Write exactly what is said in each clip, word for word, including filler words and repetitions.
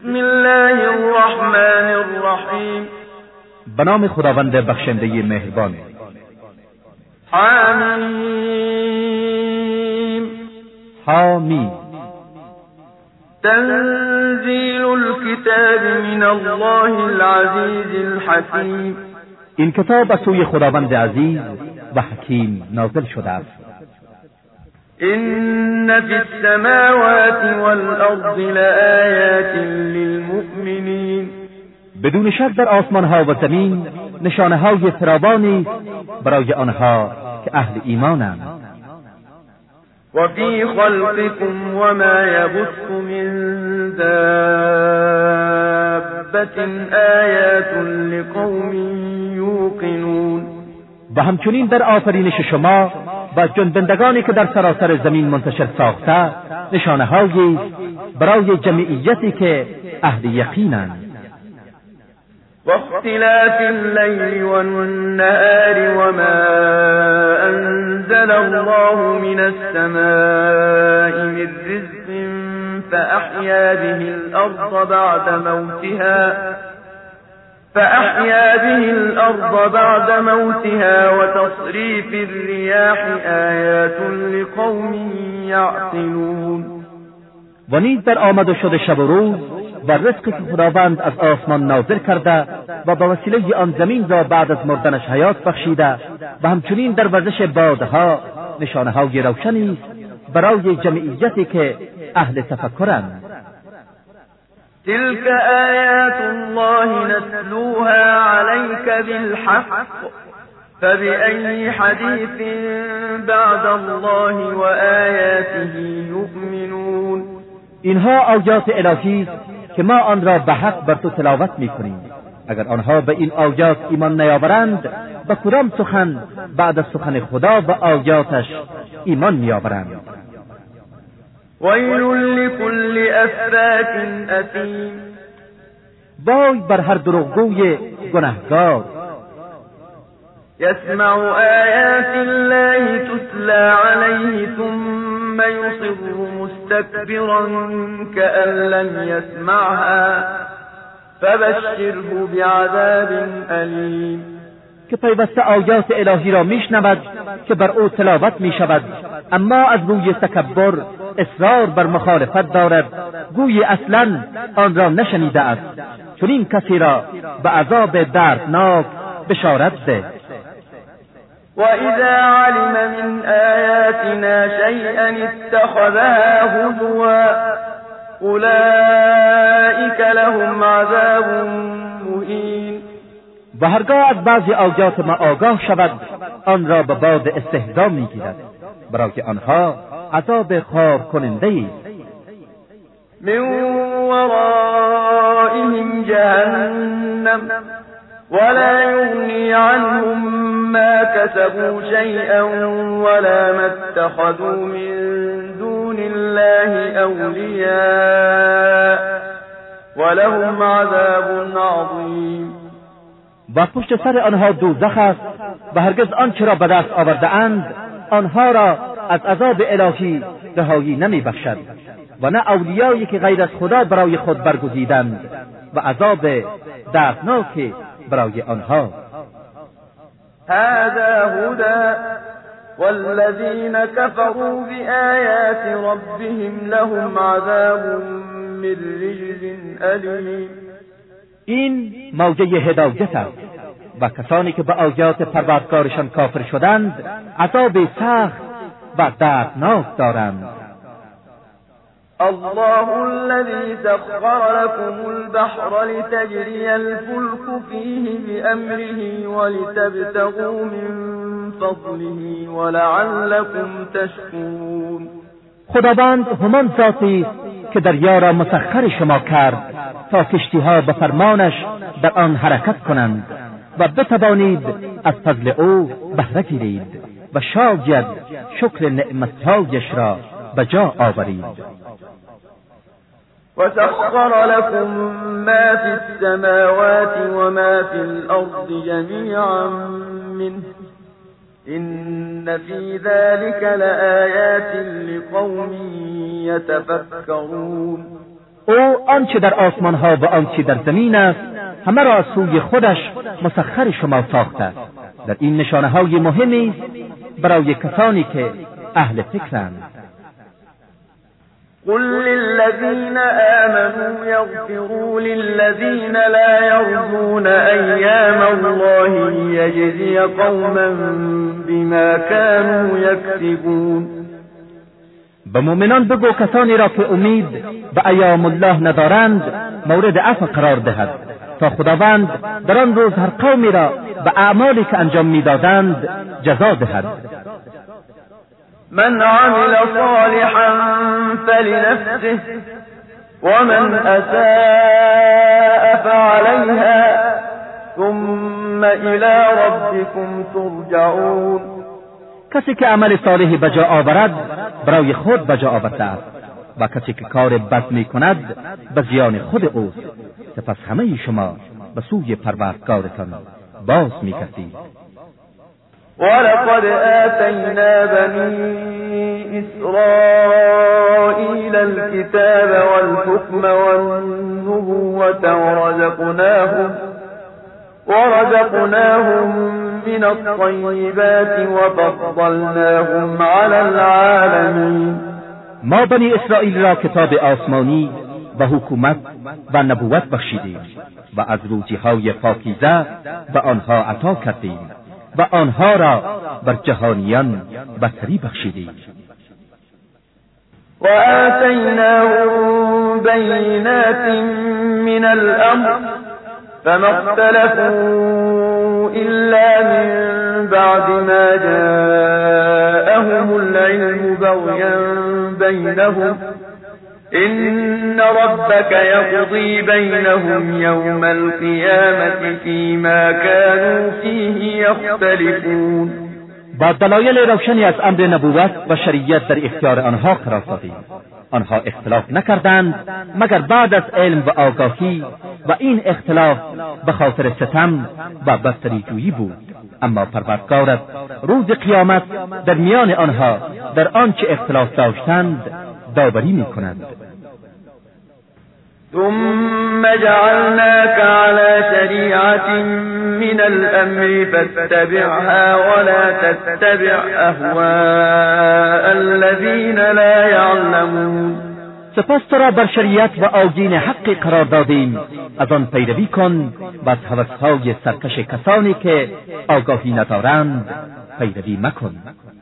بسم الله الرحمن الرحیم. به نام خداوند بخشنده مهربان. حمیم. حامی. تنزیل الكتاب من الله العزیز الحکیم. این کتاب از سوی خداوند عزیز و حکیم نازل شده است. إن في السماوات والأرض لآيات للمؤمنين. بدون شک در آسمان ها و زمین نشانه های فراوانی برای آنها که اهل ایمانند. و فی خلقكم وما يبث من دابة آیات لقوم یوقنون. و همچنین در آفرینش شما و جنبندگانی که در سراسر زمین منتشر ساخته نشانه هایی برای جمعیتی که اهل یقینند. و اختلاف اللیل والنهار وما انزل الله من السماء من رزق فأحیا به الأرض بعد موتها فأحيا به الأرض بعد موتها وتصريف الرياح آيات لقوم يعقلون. و نیز در آمد و شد شب و روز و رزقی که خداوند از آسمان نازل کرده و با وسیله آن زمین را بعد از مردنش حیات بخشیده و همچنین در وزش بادها نشانه های روشنی برای جمعیتی که اهل تفکرند. تلك آیات الله نتلوها عليك بالحق فبأي حديث بعد الله وآياته يؤمنون. اینها آیات الهی که ما آن را به حق بر تو تلاوت می‌کنیم. اگر آنها به این آیات ایمان نیاورند به کدام سخن بعد از سخن خدا و آیاتش ایمان می‌آورند؟ ویل لكل افاک اثیم. وای بر هر دروغگوی گناهگار. یسمع آیات الله تتلی علیه ثم یصر مستكبرا كأن لم یسمعها فبشره بعذاب الیم. که پیوسته آیات الهی را میشنود که بر او تلاوت میشود اما از روی تکبر اصرار بر مخالفت دارد گویی اصلا آن را نشنیده است. چون این کسی را به عذاب دردناک بشارت ده. و اذا علم من آیاتنا شیئا اتخذها هزوا اولئک لهم عذاب مهین. و هرگاه از بعضی آیات ما آگاه شود آن را به باد استهزا میگیرد. برای آنها عذاب خوار کننده ای. من ورائهم جهنم ولا یغنی عنهم ما كسبوا شیئا ولا ما اتخذوا من دون الله اولیاء ولهم عذاب عظیم. و پشت سر آنها دوزخ است و هرگز آنچه را به دست آورده اند آنها را از عذاب الهی رهایی نمی بخشد و نه اولیایی که غیر از خدا برای خود برگزیدند و عذاب دردناک برای آنها. هذا هدى والذین کفروا بآیات ربهم لهم عذاب من رجز الیم. این موجه هدایت است و کسانی که به آیات پروردگارشان کافر شدند عذاب سخت و دردناک دارند. الله الذي سخر لكم البحر لتجري الفلك فيه بأمره ولتبتغوا من فضله ولعلكم تشكرون. خداوند همان ذاتی که دریا را مسخر شما کرد تا کشتیها به فرمانش در آن حرکت کنند و بتوانید از فضل او بهره گیرید و شاید شکر نعمتهایش را به جا آورید. وسخر لكم ما في السماوات وما في الأرض جميعا منه إن في ذلك لآيات لقوم يتفكرون. او آنچه در آسمان ها و آنچه در زمین است همه را از سوی خودش مسخر شما ساخته. در این نشانه های مهمی است برای کسانی که اهل فکرند. قل للذين آمنوا يغفروا للذين لا يرجون أيام الله ليجزي قوما بما كانوا يكسبون. به مؤمنان بگو کسانی را که امید به ایام الله ندارند مورد عفو قرار دهد تا خداوند در آن روز هر قومی را به اعمالی که انجام میدادند جزا دهد. من عمل صالحا فلنفسه ومن اساء فعليها ثم الى ربكم ترجعون. کسی که عمل صالحی به جا آورد برای خود به جا آورده است و کسی که کار بد می کند به زیان خود اوست. سپس همه شما به سوی پروردگارتان باز می کشید. ولقد آتينا بني إسرائيل الكتاب والحكم والنبوة ورزقناهم ورزقناهم من الطيبات وفضلناهم على العالمين. ما بنی اسرائیل را کتاب آسمانی و حکومت و نبوت بخشیدیم و از روزی‌های پاکیزه به آنها عطا کردیم و آنها را بر جهانیان برتری بخشیدیم. و آتیناهم بینات من الامر فما اختلفوا الا من بعد ما جاءهم العلم بغيا بينهم إن ربك يقضي بينهم يوم القيامة فيما كانوا فيه يختلفون. با دلایل روشنی از امر نبوت و شریعت در اختیار آنها قرار دادیم. آنها اختلاف نکردند مگر بعد از علم و آگاهی و این اختلاف به خاطر ستم و برتری جویی بود. اما پروردگارت روز قیامت در میان آنها در آنچه اختلاف داشتند داوری می‌کند. ثم جعلناك على شريعة من الأمر فاتبعها ولا تتبع أهواء الذين لا يعلمون. سپس تو را بر شریعت و آیین حقی قرار دادیم، از آن پیروی کن و از هوس‌های سرکش کسانی که آگاهی ندارند پیروی مکن.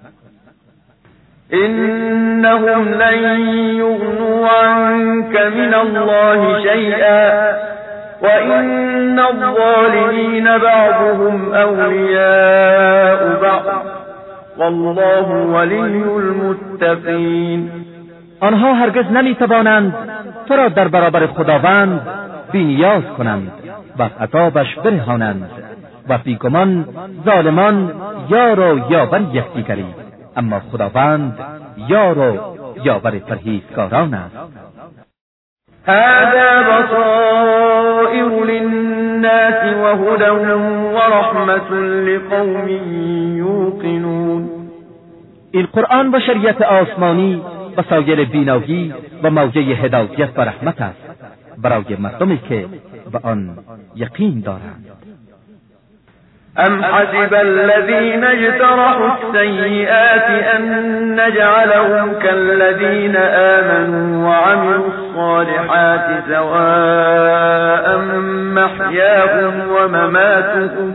إنهم لن يغنوا عنك من الله شيئا وإن الظالمين بعضهم أولياء بعض والله ولي المتقين. آنها هرگز نمیتوانند تو را در برابر خداوند بی‌نیاز کنند و از عذابش برهانند و بیگمان ظالمان یار و یاور یکدیگری، اما خداوند یار و یاور پرهیزگاران است. هذا بصائر للناس وهدى ورحمة لقوم یوقنون. این قرآن و شریعت آسمانی بصایر بینایی و موجه هدایت و رحمت است برای مردمی که به آن یقین دارند. أم حسب الذين اجترحوا السيئات أن نجعلهم كالذين آمنوا وعملوا الصالحات سواء محياهم ومماتهم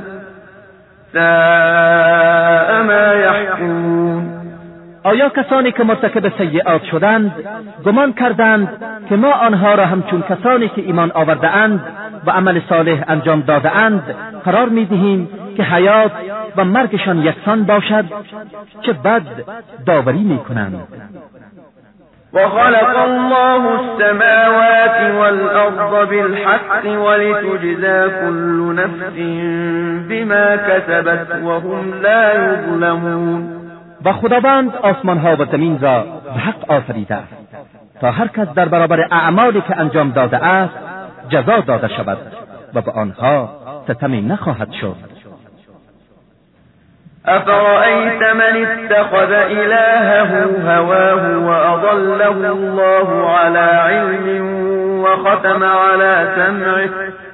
ساء ما يحكمون. آیا کسانی که مرتکب سیئات شدند گمان کردند که ما آنها را همچون کسانی که ایمان آورده اند و عمل صالح انجام داده اند قرار می‌دهیم که حیات و مرگشان یکسان باشد؟ چه بد داوری می‌کنند. وخلق الله السماوات والأرض بالحق ولتجزى كل نفس بما كسبت وهم لا يظلمون. و خداوند آسمان ها و زمین را به حق آفریده است تا هر کس در برابر اعمالی که انجام داده است جزا داده شود و به آنها ستمی نخواهد شد. أفرأيت من اتخذ إلهه هواه وأضله الله على علم وختم على سمعه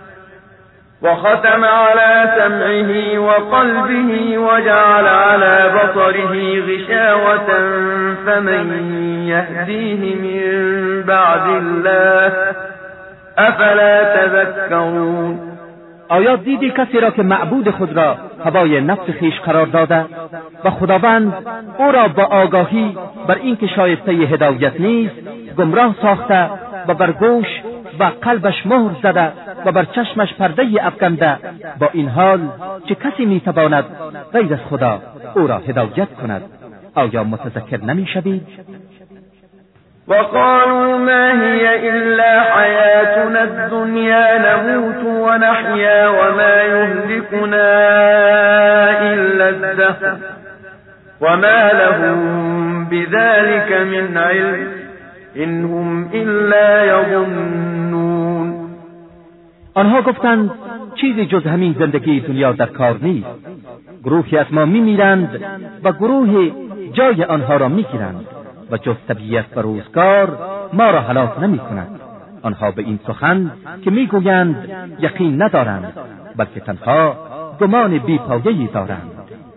وختم على سمعه وقلبه وجعل على بصره غشاوة فمن يهديه من بعد الله افلا تذكرون. آیا دیدی کسی را که معبود خود را هوای نفس خویش قرار داده و خداوند او را با آگاهی بر اینکه شایسته هدایت نیست گمراه ساخته و بر گوش و قلبش مهر زده و بر چشمش پرده افکنده، با این حال چه کسی میتواند غیر از خدا او را هدایت کند؟ آیا متذکر نمیشوید؟ وقالوا ما هي إلا حياتنا الدنيا نموت ونحيا وما يهلكنا إلا الدهر وما لهم بذلك من علم إن هم إلا يظنون. آنها گفتند چیزی جز همین زندگی دنیا در کار نیست. گروهی از ما میمیرند و گروهی جای آنها را میگیرند و جز طبیعت و روزگار ما را هلاک نمی کند. آنها به این سخن که میگویند یقین ندارند، بلکه تنها گمان بی‌پایه‌ای دارند.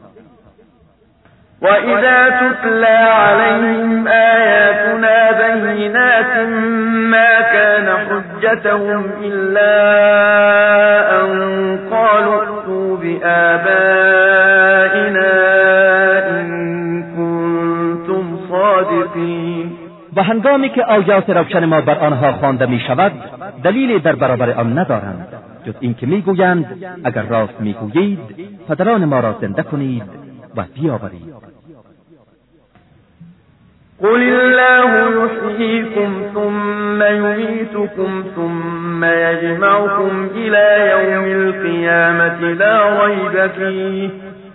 وَإِذَا تُتْلَى عَلَيْهِمْ آيَاتُنَا بَيِّنَاتٍ مَا كَانَ حُجَّتَهُمْ إِلَّا أَن قَالُوا ائْتُوا بِآبَائِنَا إِن كُنتُمْ صَادِقِينَ. و هنگامی که آیات روشن ما بر آنها خوانده می شود دلیلی در برابر آن ندارند جز اینکه میگویند اگر راست میگویید پدران ما را زنده کنید و بیاورید. قل الله يحييكم ثم يميتكم ثم يجمعكم إلى يوم القيامة لا ريب فيه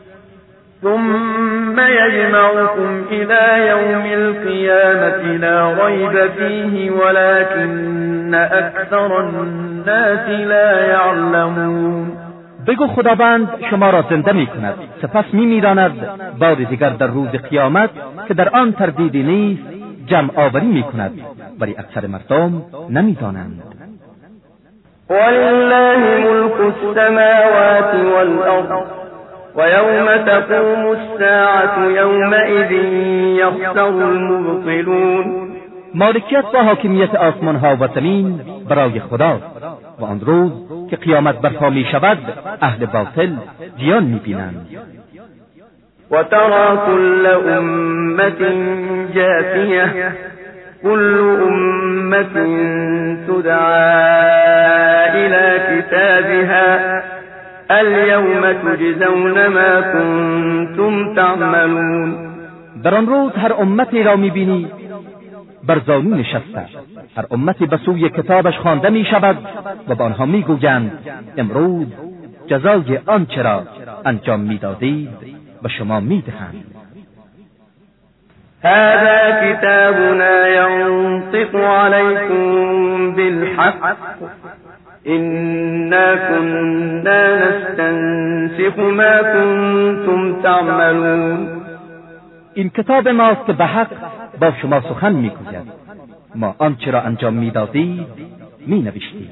ثم يجمعكم إلى يوم القيامة لا ريب فيه ولكن أكثر الناس لا يعلمون. بگو خداوند شما را زنده می کند سپس می میراند بار دیگر در روز قیامت که در آن تردیدی نیست جمع آوری می کند، ولی اکثر مردم نمی دانند. ولله ملك السماوات والأرض ويوم تقوم الساعة يومئذ يخسر المبطلون. مالکیت و حاکمیت آسمان ها و زمین برای خداست و آن روز که قیامت برپا می شود اهل باطل زیان می بینند. و ترى كل امت جاثیه كل امت تدعى الى كتابها اليوم تجزون ما كنتم تعملون. در آن روز هر امتی را می بینی بر زانو نشسته، هر امتی به سوی کتابش خوانده می شود و به آنها می گویند امروز جزای آنچه را انجام می دادید و شما می دهند. هذا كتابنا ينطق عليكم بالحق إنا كنا نستنسخ ما كنتم تعملون. این کتاب ماست که به حق با شما سخن میگوید، ما آنچه را انجام میدادید مینوشتیم.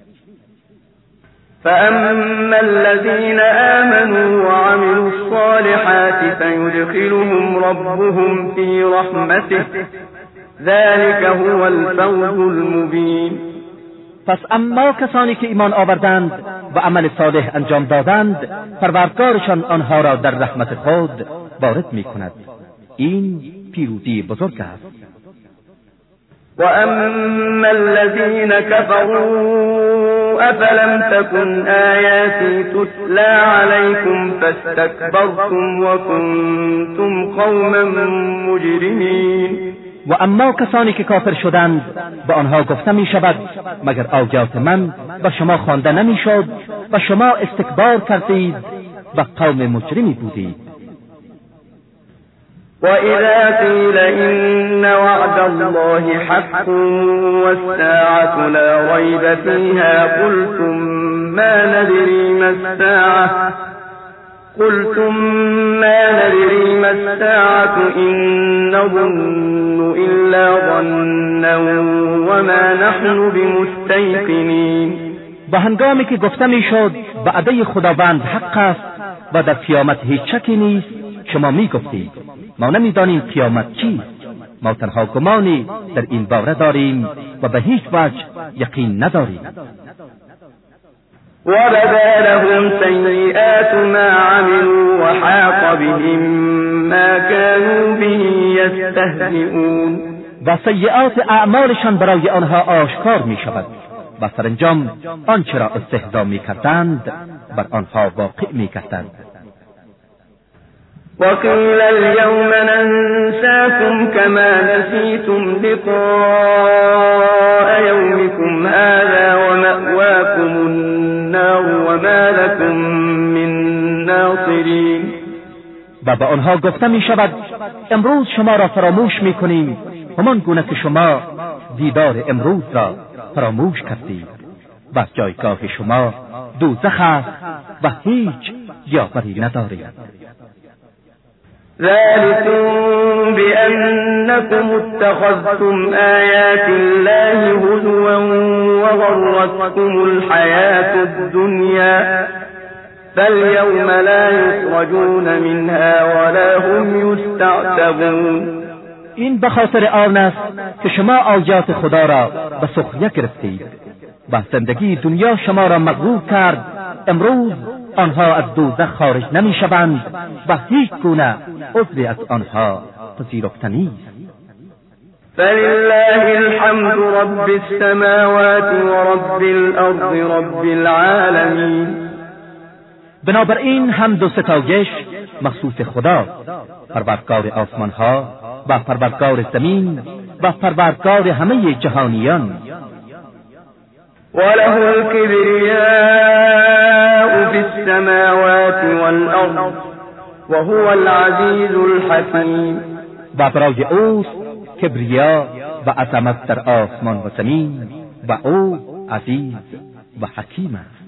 فأما الذين آمنوا وعملوا الصالحات فيدخلهم ربهم في رحمته ذلك هو الفوز المبين. پس اما کسانی که ایمان آوردند و عمل صالح انجام دادند پروردگارشان آنها را در رحمت خود وارد میکند. این پیروزی بزرگ است. و اما الذين كفروا افلم تكن آیاتی تتلى عليكم فاستكبرتم وكنتم قوما مجرمین. و اما کسانی که کافر شدند به آنها گفته می شود مگر آیات من به شما خوانده نمی شد و شما استکبار کردید و قوم مجرمی بودید. وَإِذَا قِيلَ إِنَّ وَعْدَ اللَّهِ حَقٌّ وَالسَّاعَةُ لَا رَيْبَ فِيهَا قُلْتُم مَّا نَدْرِي مَا السَّاعَةُ قلتم ما ندري ما الساعة إن نظن إلا ظنا وما نحن بمستيقنین. با هنگامی که گفته میشد وعده خداوند حق است و در قیامت هیچ شکی نیست، شما میگفتید ما نمیدانیم قیامت چیست، ما تنها گمانی در این باره داریم و به هیچ وجه یقین نداریم. وبدا لهم سیئات ما عملوا وحاق بهم ما كانوا به یستهزئون. و سیئات اعمالشان برای آنها آشکار می شود و سرانجام آنچه را استهزا می کردند بر آنها واقع می کردند. وقيل اليوم ننساكم كما نسيتم لقاء يومكم هذا ومأواكم النار وما لكم من ناصرين. و به آنها گفته می شود امروز شما را فراموش می کنیم همان گونه که شما دیدار امروز را فراموش کردید و جایگاه شما دوزخ است و هیچ یاوری ندارید. ذلكم بأنكم اتخذتم آيات الله هزوا وغرتكم الحياة الدنيا فاليوم لا يخرجون منها ولا هم يستعتبون. این به خاطر آن است که شما آیات خدا را به سخریه گرفتید و زندگی دنیا شما را مغرور کرد. امروز آنها از دوزخ خارج نمی شوند و هیچ گونه عذری از آنها پذیرفته نیست. فلله الحمد رب السماوات و رب الارض رب العالمین. بنابراین حمد و ستایش مخصوص خدا، پروردگار آسمان ها و پروردگار زمین و پروردگار همه جهانیان. وله الكبرياء في السماوات والأرض وهو العزيز الحكيم. و برای اوست کبریا و عظمت در آسمان و زمین و او عزیز و حکیم است.